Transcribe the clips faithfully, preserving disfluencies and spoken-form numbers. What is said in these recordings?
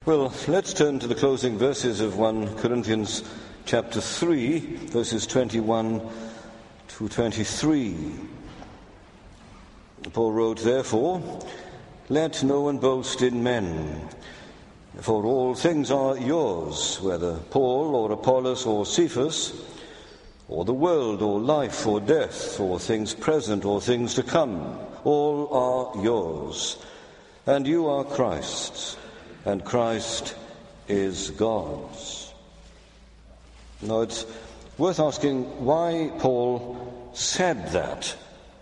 Well, let's turn to the closing verses of First Corinthians chapter three, verses twenty-one to twenty-three. Paul wrote, "Therefore, let no one boast in men, for all things are yours, whether Paul or Apollos or Cephas, or the world or life or death, or things present or things to come, all are yours, and you are Christ's, and Christ is God's." Now, it's worth asking why Paul said that.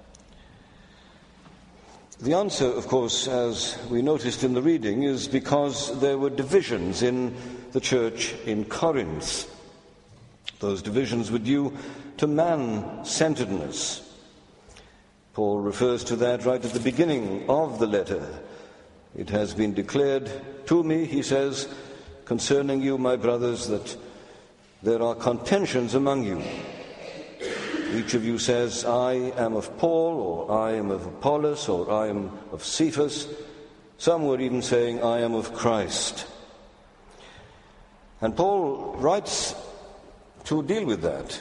The answer, of course, as we noticed in the reading, is because there were divisions in the church in Corinth. Those divisions were due to man-centeredness. Paul refers to that right at the beginning of the letter. "It has been declared to me," he says, "concerning you, my brothers, that there are contentions among you. Each of you says, 'I am of Paul,' or 'I am of Apollos,' or 'I am of Cephas.' Some were even saying, 'I am of Christ.'" And Paul writes to deal with that.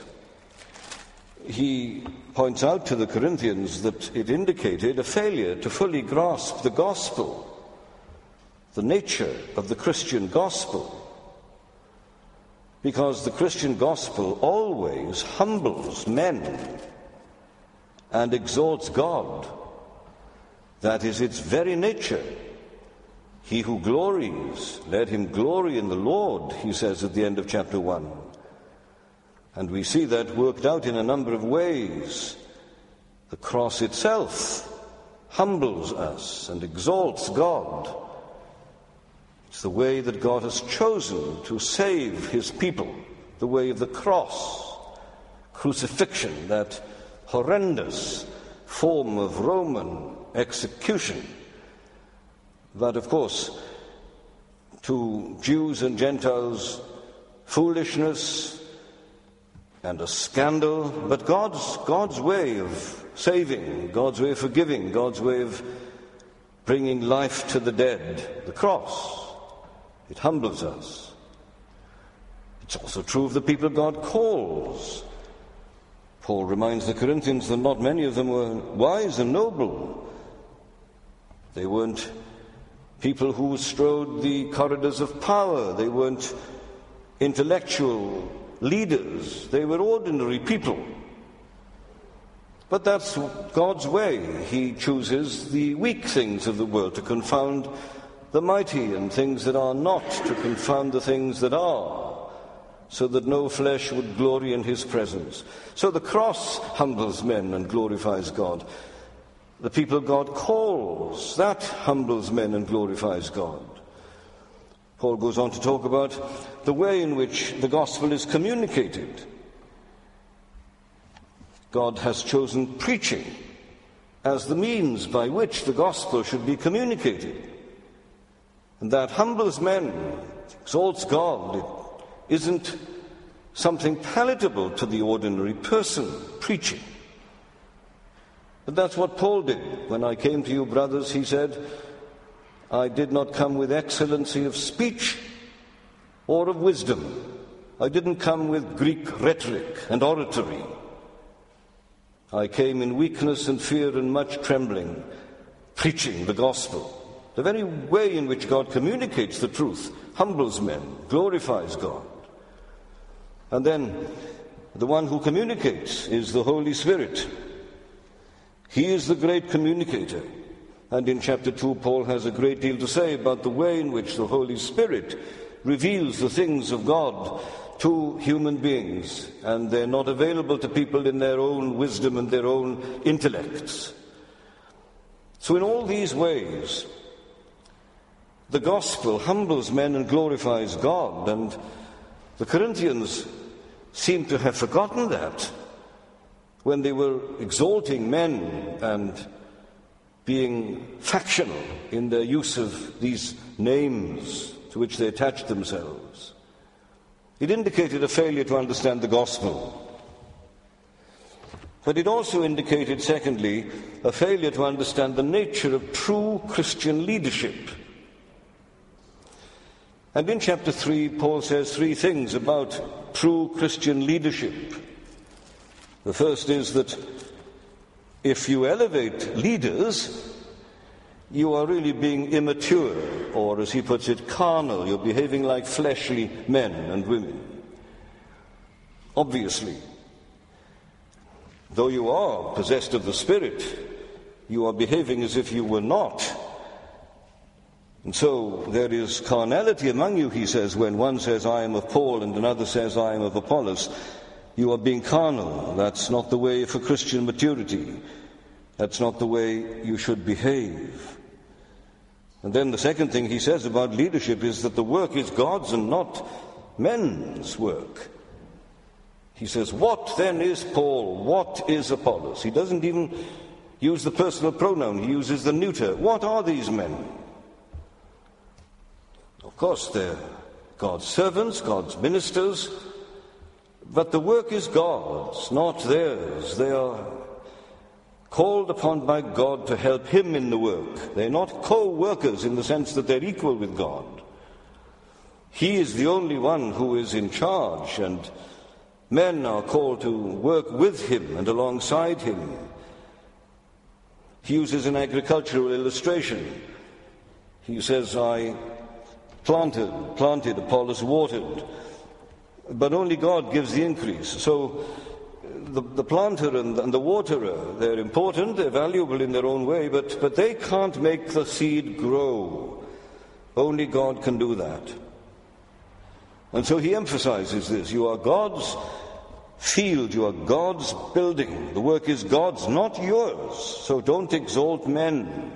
He points out to the Corinthians that it indicated a failure to fully grasp the gospel, the nature of the Christian gospel, because the Christian gospel always humbles men and exalts God. That is its very nature. "He who glories, let him glory in the Lord," he says at the end of chapter one. And we see that worked out in a number of ways. The cross itself humbles us and exalts God. It's the way that God has chosen to save his people, the way of the cross, crucifixion, that horrendous form of Roman execution. But of course, to Jews and Gentiles, foolishness and a scandal, but God's, God's way of saving, God's way of forgiving, God's way of bringing life to the dead, the cross. It humbles us. It's also true of the people God calls. Paul reminds the Corinthians that not many of them were wise and noble. They weren't people who strode the corridors of power. They weren't intellectual leaders. They were ordinary people. But that's God's way. He chooses the weak things of the world to confound the mighty, and things that are not to confound the things that are, so that no flesh would glory in his presence. So the cross humbles men and glorifies God. The people God calls, that humbles men and glorifies God. Paul goes on to talk about the way in which the gospel is communicated. God has chosen preaching as the means by which the gospel should be communicated. And that humbles men, exalts God. It isn't something palatable to the ordinary person, preaching. But that's what Paul did. "When I came to you, brothers," he said, "I did not come with excellency of speech or of wisdom. I didn't come with Greek rhetoric and oratory. I came in weakness and fear and much trembling, preaching the gospel." The very way in which God communicates the truth humbles men, glorifies God. And then the one who communicates is the Holy Spirit. He is the great communicator. And in chapter two, Paul has a great deal to say about the way in which the Holy Spirit reveals the things of God to human beings, and they're not available to people in their own wisdom and their own intellects. So in all these ways, the gospel humbles men and glorifies God, and the Corinthians seem to have forgotten that when they were exalting men and being factional in their use of these names to which they attached themselves. It indicated a failure to understand the gospel. But it also indicated, secondly, a failure to understand the nature of true Christian leadership. And in chapter three, Paul says three things about true Christian leadership. The first is that if you elevate leaders, you are really being immature, or as he puts it, carnal. You're behaving like fleshly men and women. Obviously, though you are possessed of the Spirit, you are behaving as if you were not. And so there is carnality among you, he says, when one says, I am of Paul, and another says, I am of Apollos. You are being carnal. That's not the way for Christian maturity. That's not the way you should behave. And then the second thing he says about leadership is that the work is God's and not men's work. He says, what then is Paul? What is Apollos? He doesn't even use the personal pronoun. He uses the neuter. What are these men? Of course, they're God's servants, God's ministers, but the work is God's, not theirs. They are called upon by God to help him in the work. They're not co-workers in the sense that they're equal with God. He is the only one who is in charge, and men are called to work with him and alongside him. He uses an agricultural illustration. He says, I planted, planted, Apollos watered, but only God gives the increase. So the, the planter and, and the waterer, they're important, they're valuable in their own way, but, but they can't make the seed grow. Only God can do that. And so he emphasizes this. You are God's field, you are God's building. The work is God's, not yours. So don't exalt men.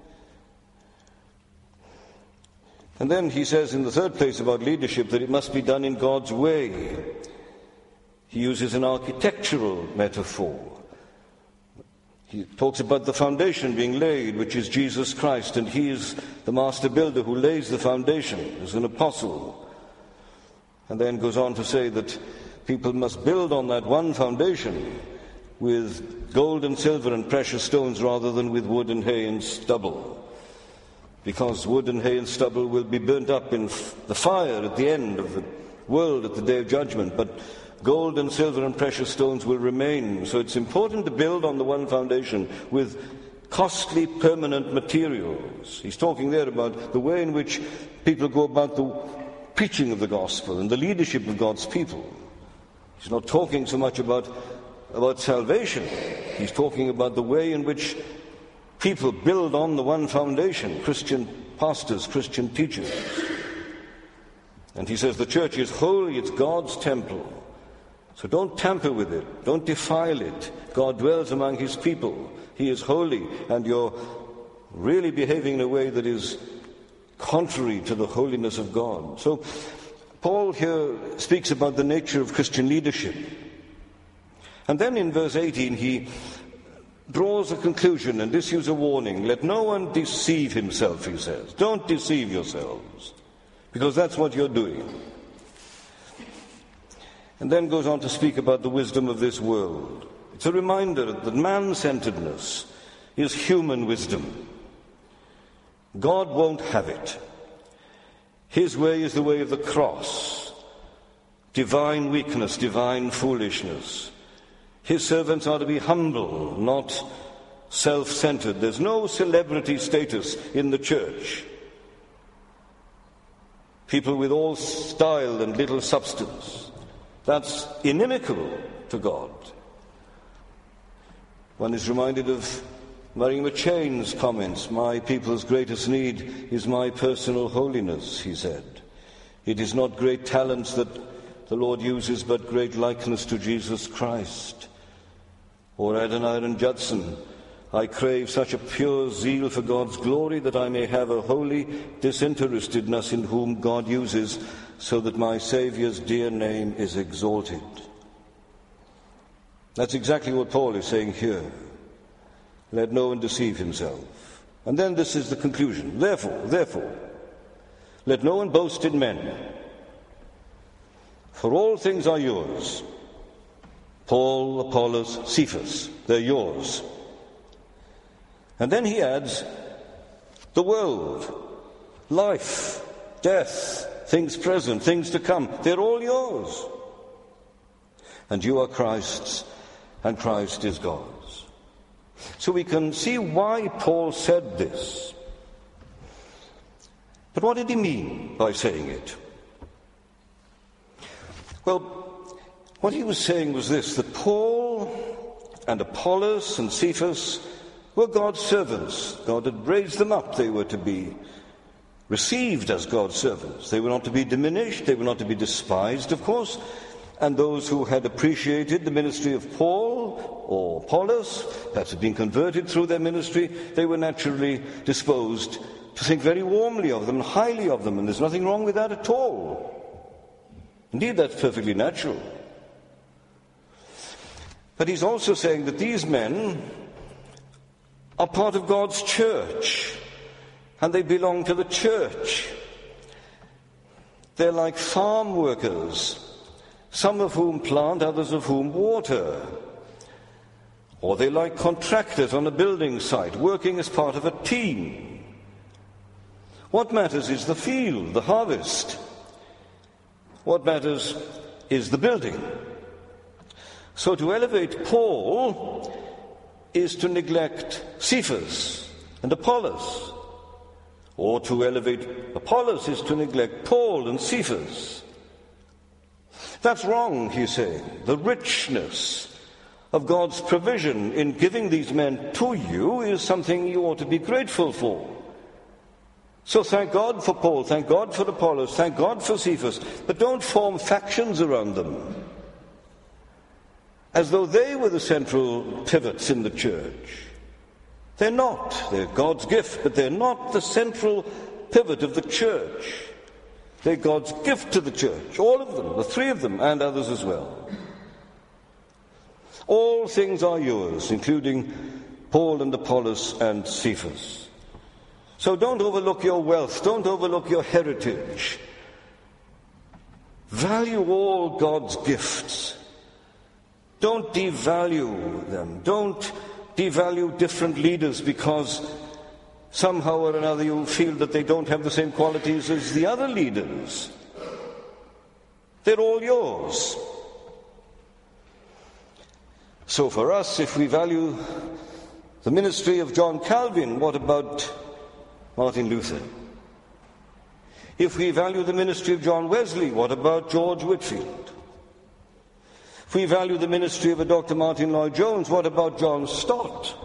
And then he says in the third place about leadership that it must be done in God's way. He uses an architectural metaphor. He talks about the foundation being laid, which is Jesus Christ, and he is the master builder who lays the foundation as an apostle. And then goes on to say that people must build on that one foundation with gold and silver and precious stones rather than with wood and hay and stubble. Because wood and hay and stubble will be burnt up in f- the fire at the end of the world at the day of judgment, but gold and silver and precious stones will remain. So it's important to build on the one foundation with costly permanent materials. He's talking there about the way in which people go about the preaching of the gospel and the leadership of God's people. He's not talking so much about, about salvation. He's talking about the way in which people build on the one foundation, Christian pastors, Christian teachers. And he says the church is holy, it's God's temple. So don't tamper with it, don't defile it. God dwells among his people. He is holy, and you're really behaving in a way that is contrary to the holiness of God. So Paul here speaks about the nature of Christian leadership. And then in verse eighteen he draws a conclusion and issues a warning. Let no one deceive himself, he says. Don't deceive yourselves, because that's what you're doing. And then goes on to speak about the wisdom of this world. It's a reminder that man-centeredness is human wisdom. God won't have it. His way is the way of the cross, divine weakness, divine foolishness. His servants are to be humble, not self-centered. There's no celebrity status in the church. People with all style and little substance. That's inimical to God. One is reminded of Mary McChain's comments. My people's greatest need is my personal holiness, he said. It is not great talents that the Lord uses, but great likeness to Jesus Christ. Or Adoniram Judson, I crave such a pure zeal for God's glory that I may have a holy disinterestedness in whom God uses, so that my Saviour's dear name is exalted. That's exactly what Paul is saying here. Let no one deceive himself. And then this is the conclusion. Therefore, therefore, let no one boast in men, for all things are yours. Paul, Apollos, Cephas, they're yours. And then he adds, the world, life, death, things present, things to come. They're all yours. And you are Christ's, and Christ is God's. So we can see why Paul said this. But what did he mean by saying it? Well, what he was saying was this, that Paul and Apollos and Cephas were God's servants. God had raised them up. They were to be received as God's servants. They were not to be diminished. They were not to be despised, of course. And those who had appreciated the ministry of Paul or Apollos, perhaps had been converted through their ministry, they were naturally disposed to think very warmly of them, highly of them, and there's nothing wrong with that at all. Indeed, that's perfectly natural. But he's also saying that these men are part of God's church, and they belong to the church. They're like farm workers, some of whom plant, others of whom water. Or they're like contractors on a building site, working as part of a team. What matters is the field, the harvest. What matters is the building. So to elevate Paul is to neglect Cephas and Apollos. Or to elevate Apollos is to neglect Paul and Cephas. That's wrong, he's saying. The richness of God's provision in giving these men to you is something you ought to be grateful for. So thank God for Paul, thank God for Apollos, thank God for Cephas, but don't form factions around them as though they were the central pivots in the church. They're not. They're God's gift, but they're not the central pivot of the church. They're God's gift to the church, all of them, the three of them, and others as well. All things are yours, including Paul and Apollos and Cephas. So don't overlook your wealth, don't overlook your heritage. Value all God's gifts. Don't devalue them. Don't devalue different leaders because somehow or another you feel that they don't have the same qualities as the other leaders. They're all yours. So for us, if we value the ministry of John Calvin, what about Martin Luther? If we value the ministry of John Wesley, what about George Whitefield? If we value the ministry of a Doctor Martin Lloyd-Jones, what about John Stott?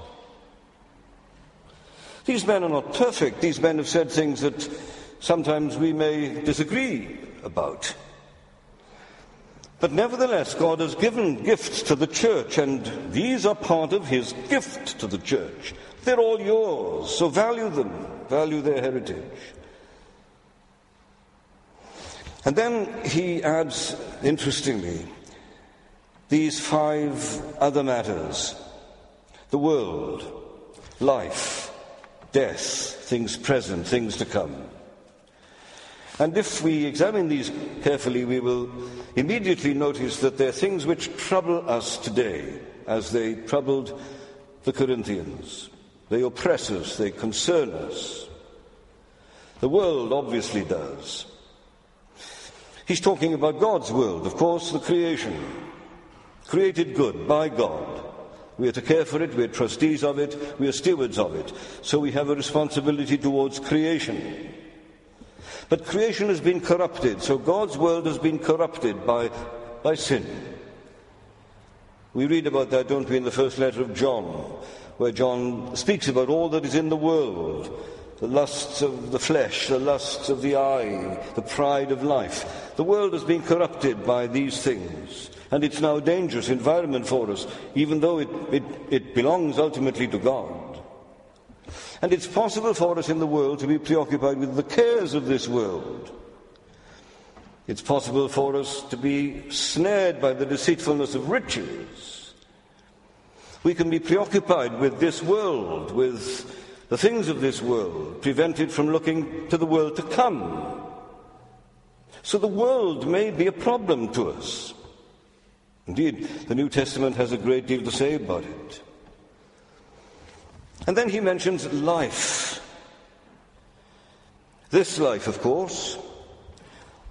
These men are not perfect. These men have said things that sometimes we may disagree about. But nevertheless, God has given gifts to the church, and these are part of his gift to the church. They're all yours, so value them, value their heritage. And then he adds, interestingly, these five other matters: the world, life, death, things present, things to come. And if we examine these carefully, we will immediately notice that they're things which trouble us today, as they troubled the Corinthians. They oppress us, they concern us. The world obviously does. He's talking about God's world, of course, the creation. Created good by God. We are to care for it, we are trustees of it, we are stewards of it. So we have a responsibility towards creation. But creation has been corrupted, so God's world has been corrupted by, by sin. We read about that, don't we, in the first letter of John, where John speaks about all that is in the world, the lusts of the flesh, the lusts of the eye, the pride of life. The world has been corrupted by these things. And it's now a dangerous environment for us, even though it, it, it belongs ultimately to God. And it's possible for us in the world to be preoccupied with the cares of this world. It's possible for us to be snared by the deceitfulness of riches. We can be preoccupied with this world, with the things of this world, prevented from looking to the world to come. So the world may be a problem to us. Indeed, the New Testament has a great deal to say about it. And then he mentions life. This life, of course,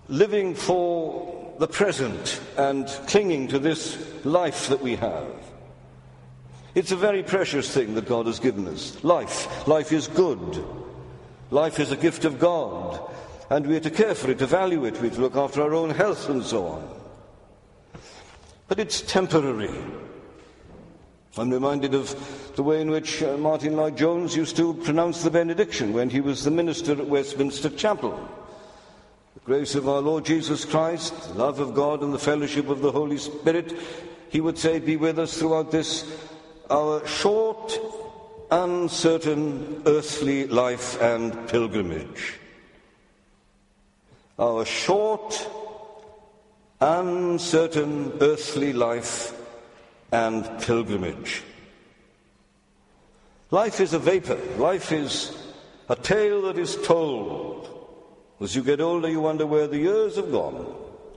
living for the present and clinging to this life that we have. It's a very precious thing that God has given us. Life. Life is good. Life is a gift of God. And we are to care for it, to value it, we are to look after our own health and so on. But it's temporary. I'm reminded of the way in which uh, Martin Lloyd-Jones used to pronounce the benediction when he was the minister at Westminster Chapel. The grace of our Lord Jesus Christ, the love of God and the fellowship of the Holy Spirit, he would say, be with us throughout this, our short, uncertain earthly life and pilgrimage. Our short, uncertain earthly life and pilgrimage. Life is a vapor. Life is a tale that is told. As you get older, you wonder where the years have gone.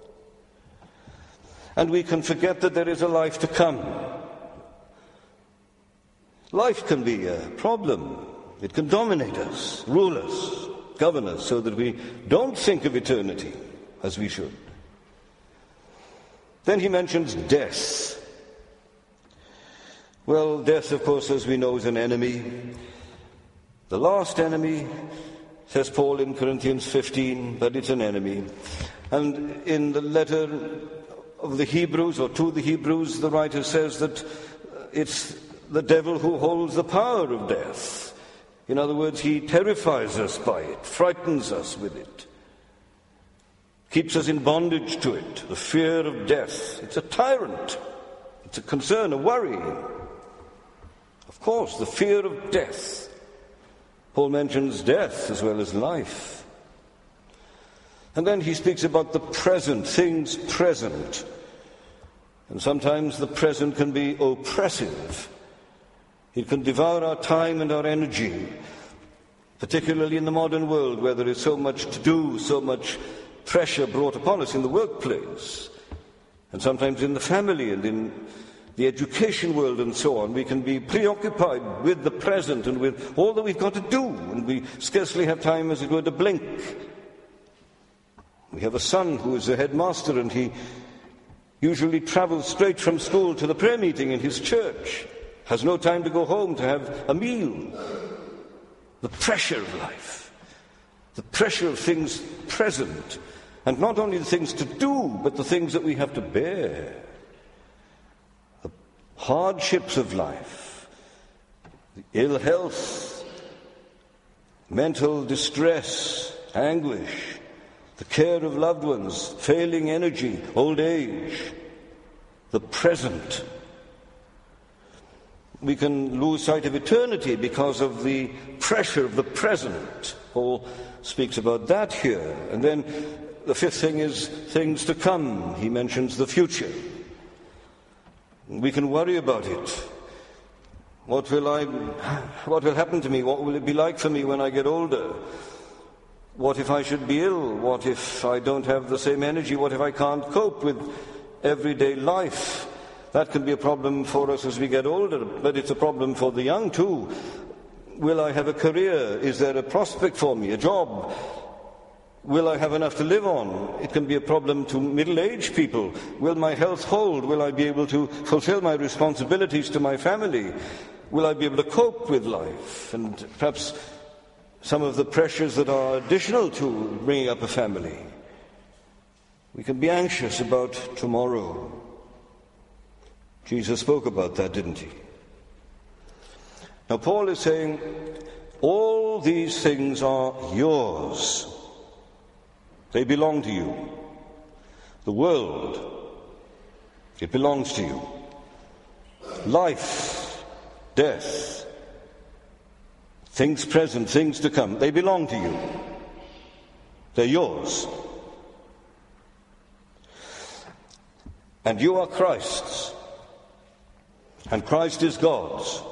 And we can forget that there is a life to come. Life can be a problem. It can dominate us, rule us, govern us, so that we don't think of eternity as we should. Then he mentions death. Well, death, of course, as we know, is an enemy. The last enemy, says Paul in Corinthians fifteen, but it's an enemy. And in the letter of the Hebrews, or to the Hebrews, the writer says that it's the devil who holds the power of death. In other words, he terrifies us by it, frightens us with it, keeps us in bondage to it, the fear of death. It's a tyrant. It's a concern, a worry. Of course, the fear of death. Paul mentions death as well as life. And then he speaks about the present, things present. And sometimes the present can be oppressive. It can devour our time and our energy, particularly in the modern world where there is so much to do, so much pressure brought upon us in the workplace, and sometimes in the family and in the education world and so on. We can be preoccupied with the present and with all that we've got to do, and we scarcely have time, as it were, to blink. We have a son who is a headmaster, and he usually travels straight from school to the prayer meeting in his church, has no time to go home to have a meal. The pressure of life, the pressure of things present, and not only the things to do, but the things that we have to bear. The hardships of life, the ill health, mental distress, anguish, the care of loved ones, failing energy, old age, the present. We can lose sight of eternity because of the pressure of the present. Paul speaks about that here. And then the fifth thing is things to come. He mentions the future. We can worry about it. What will I, what will happen to me? What will it be like for me when I get older? What if I should be ill? What if I don't have the same energy? What if I can't cope with everyday life? That can be a problem for us as we get older, but it's a problem for the young too. Will I have a career? Is there a prospect for me, a job? Will I have enough to live on? It can be a problem to middle-aged people. Will my health hold? Will I be able to fulfill my responsibilities to my family? Will I be able to cope with life? And perhaps some of the pressures that are additional to bringing up a family. We can be anxious about tomorrow. Jesus spoke about that, didn't he? Now, Paul is saying, all these things are yours. They belong to you. The world, it belongs to you. Life, death, things present, things to come, they belong to you. They're yours. And you are Christ's. And Christ is God's.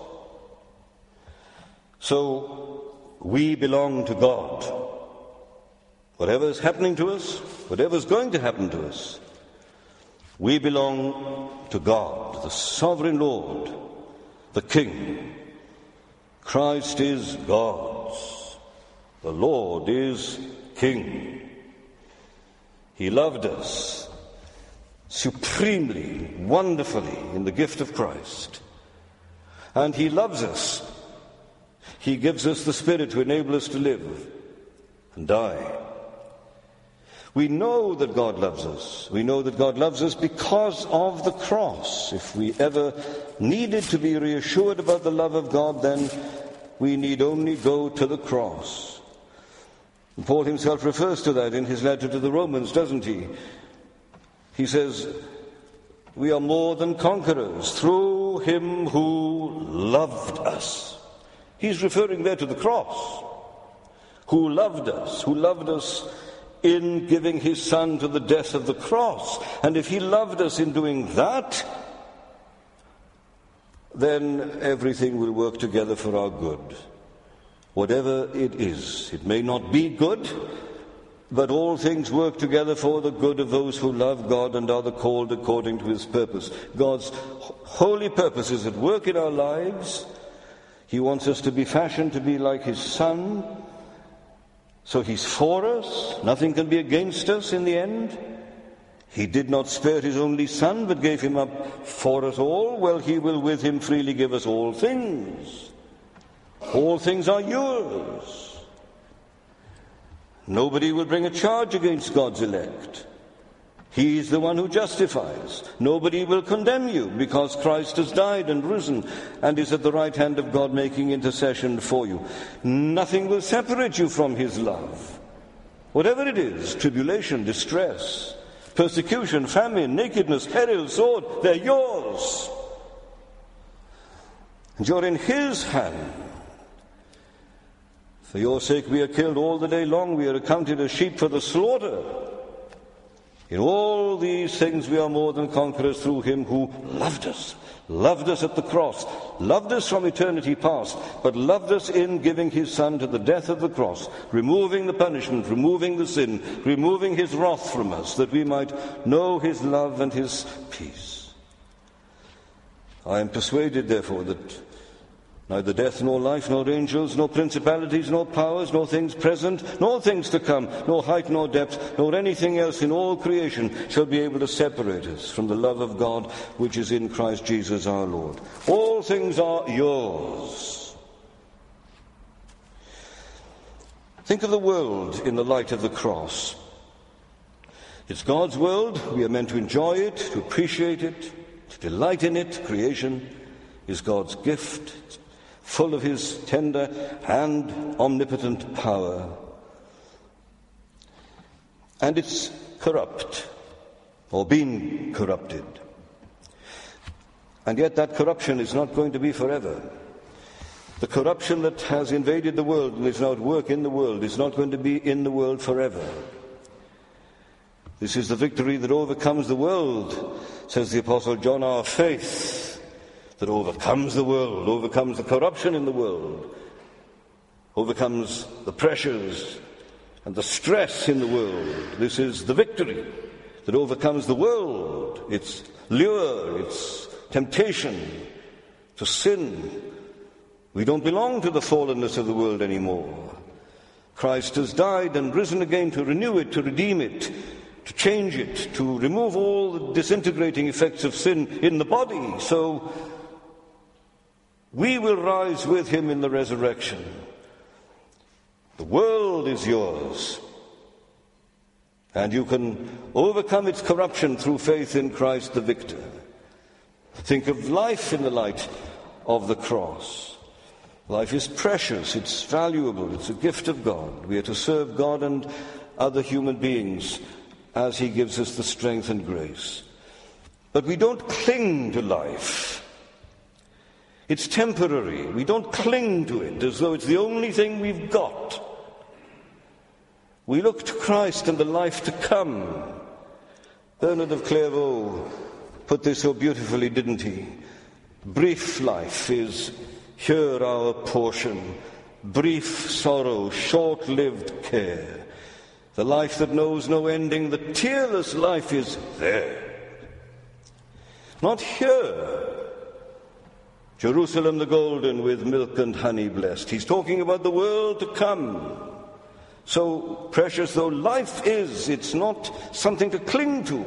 So we belong to God. Whatever is happening to us, whatever is going to happen to us, we belong to God, the sovereign Lord, the King. Christ is God's. The Lord is King. He loved us supremely, wonderfully in the gift of Christ. And he loves us. He gives us the Spirit to enable us to live and die. We know that God loves us. We know that God loves us because of the cross. If we ever needed to be reassured about the love of God, then we need only go to the cross. And Paul himself refers to that in his letter to the Romans, doesn't he? He says, we are more than conquerors through him who loved us. He's referring there to the cross. Who loved us, who loved us in giving his Son to the death of the cross. And if he loved us in doing that, then everything will work together for our good. Whatever it is, it may not be good, but all things work together for the good of those who love God and are the called according to his purpose. God's holy purpose is at work in our lives. He wants us to be fashioned to be like his Son. So he's for us. Nothing can be against us in the end. He did not spare his only Son, but gave him up for us all. Well, he will with him freely give us all things. All things are yours. Nobody will bring a charge against God's elect. He is the one who justifies. Nobody will condemn you because Christ has died and risen and is at the right hand of God making intercession for you. Nothing will separate you from his love. Whatever it is, tribulation, distress, persecution, famine, nakedness, peril, sword, they're yours. And you're in his hand. For your sake we are killed all the day long. We are accounted as sheep for the slaughter. In all these things we are more than conquerors through him who loved us. Loved us at the cross. Loved us from eternity past. But loved us in giving his Son to the death of the cross. Removing the punishment, removing the sin, removing his wrath from us, that we might know his love and his peace. I am persuaded, therefore, that neither death, nor life, nor angels, nor principalities, nor powers, nor things present, nor things to come, nor height, nor depth, nor anything else in all creation shall be able to separate us from the love of God which is in Christ Jesus our Lord. All things are yours. Think of the world in the light of the cross. It's God's world. We are meant to enjoy it, to appreciate it, to delight in it. Creation is God's gift. It's full of his tender and omnipotent power. And it's corrupt, or been corrupted. And yet that corruption is not going to be forever. The corruption that has invaded the world and is now at work in the world is not going to be in the world forever. This is the victory that overcomes the world, says the Apostle John, our faith that overcomes the world, overcomes the corruption in the world, overcomes the pressures and the stress in the world. This is the victory that overcomes the world, its lure, its temptation to sin. We don't belong to the fallenness of the world anymore. Christ has died and risen again to renew it, to redeem it, to change it, to remove all the disintegrating effects of sin in the body. So we will rise with him in the resurrection. The world is yours, and you can overcome its corruption through faith in Christ the victor. Think of life in the light of the cross. Life is precious, it's valuable, it's a gift of God. We are to serve God and other human beings as he gives us the strength and grace. But we don't cling to life. It's temporary. We don't cling to it as though it's the only thing we've got. We look to Christ and the life to come. Bernard of Clairvaux put this so beautifully, didn't he? Brief life is here our portion. Brief sorrow, short-lived care. The life that knows no ending, the tearless life is there. Not here. Jerusalem the golden with milk and honey blessed. He's talking about the world to come. So precious though life is, it's not something to cling to.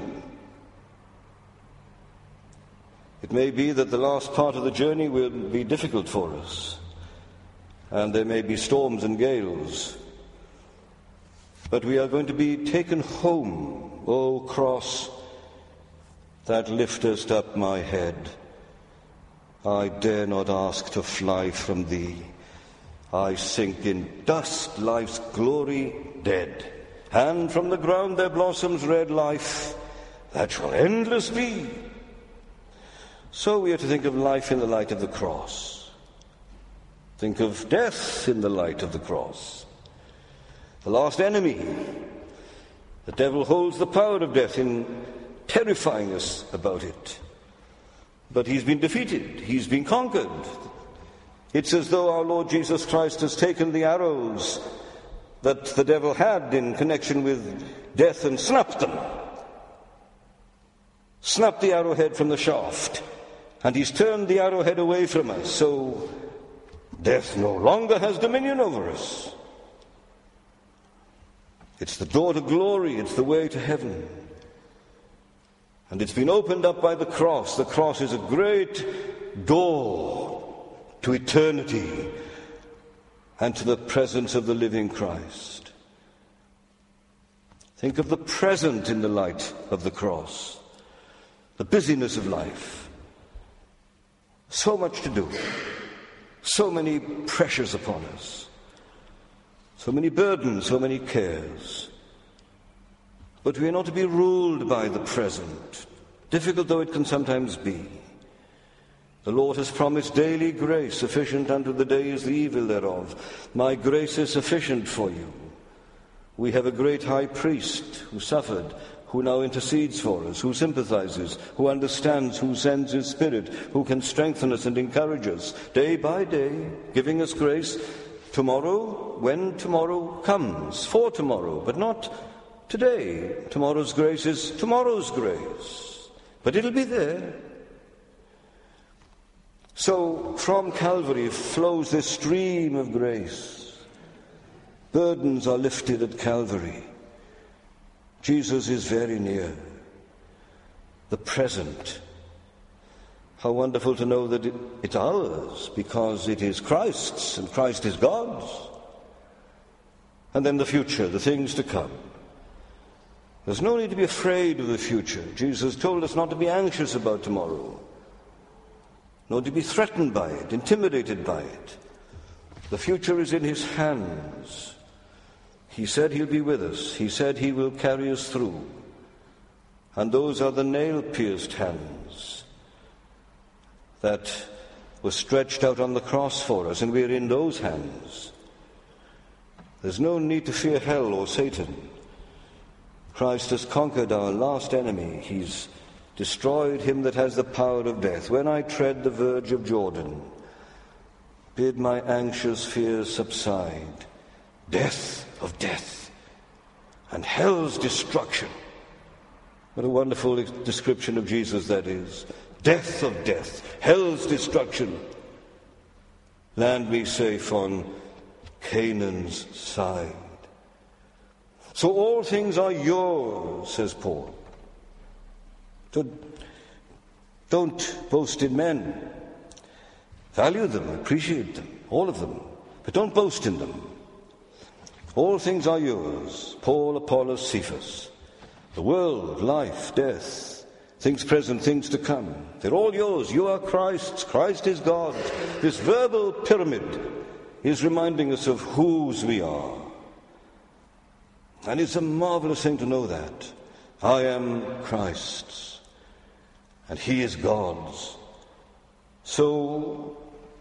It may be that the last part of the journey will be difficult for us, and there may be storms and gales. But we are going to be taken home, O cross, that liftest up my head. I dare not ask to fly from thee. I sink in dust, life's glory dead. And from the ground there blossoms red life that shall endless be. So we are to think of life in the light of the cross. Think of death in the light of the cross. The last enemy. The devil holds the power of death in terrifying us about it. But he's been defeated. He's been conquered. It's as though our Lord Jesus Christ has taken the arrows that the devil had in connection with death and snapped them. Snapped the arrowhead from the shaft. And he's turned the arrowhead away from us. So death no longer has dominion over us. It's the door to glory. It's the way to heaven. And it's been opened up by the cross. The cross is a great door to eternity and to the presence of the living Christ. Think of the present in the light of the cross. The busyness of life. So much to do. So many pressures upon us. So many burdens, so many cares. But we are not to be ruled by the present, difficult though it can sometimes be. The Lord has promised daily grace, sufficient unto the day is the evil thereof. My grace is sufficient for you. We have a great high priest who suffered, who now intercedes for us, who sympathizes, who understands, who sends his Spirit, who can strengthen us and encourage us day by day, giving us grace tomorrow, when tomorrow comes, for tomorrow, but not today. Tomorrow's grace is tomorrow's grace, but it'll be there. So from Calvary flows this stream of grace. Burdens are lifted at Calvary. Jesus is very near. The present. How wonderful to know that it, it's ours, because it is Christ's and Christ is God's. And then the future, the things to come. There's no need to be afraid of the future. Jesus told us not to be anxious about tomorrow, nor to be threatened by it, intimidated by it. The future is in his hands. He said he'll be with us. He said he will carry us through. And those are the nail-pierced hands that were stretched out on the cross for us, and we're in those hands. There's no need to fear hell or Satan. Christ has conquered our last enemy. He's destroyed him that has the power of death. When I tread the verge of Jordan, bid my anxious fears subside. Death of death and hell's destruction. What a wonderful description of Jesus that is. Death of death, hell's destruction. Land me safe on Canaan's side. So all things are yours, says Paul. Don't, don't boast in men. Value them, appreciate them, all of them, but don't boast in them. All things are yours. Paul, Apollos, Cephas. The world, life, death, things present, things to come. They're all yours. You are Christ's. Christ is God. This verbal pyramid is reminding us of whose we are. And it's a marvelous thing to know that. I am Christ's, and he is God's. So,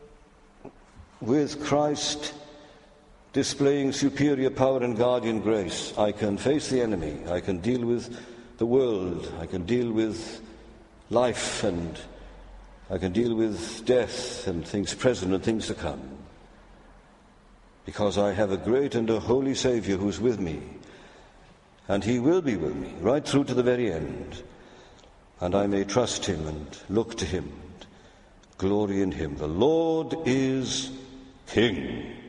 with Christ displaying superior power and guardian grace, I can face the enemy, I can deal with the world, I can deal with life, and I can deal with death and things present and things to come. Because I have a great and a holy Savior who's with me, and he will be with me right through to the very end. And I may trust him and look to him, and glory in him. The Lord is King.